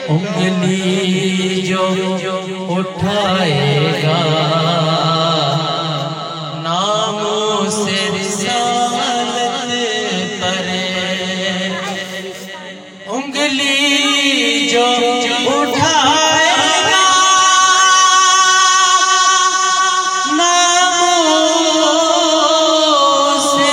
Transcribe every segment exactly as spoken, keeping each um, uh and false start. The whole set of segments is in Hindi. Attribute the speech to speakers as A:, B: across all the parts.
A: उंगली जो उठाएगा नामों से रिसालत पर, उंगली जो उठाएगा नामों से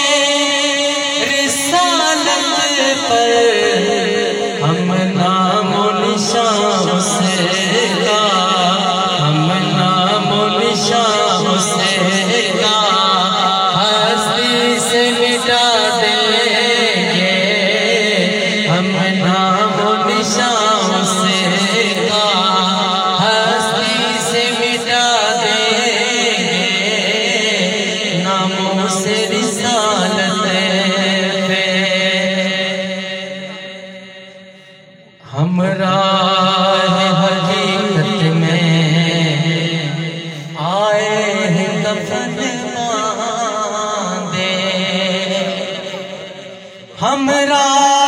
A: रिसालत पर, हम नामो निशान से का, हम नामो निशान से का हस्ती से मिटा देंगे, हम नामो निशान से का हस्ती से मिटा देंगे, नामों से रिसालत पे हमरा हकीकत में आए हैं दफन बांधे, हमरा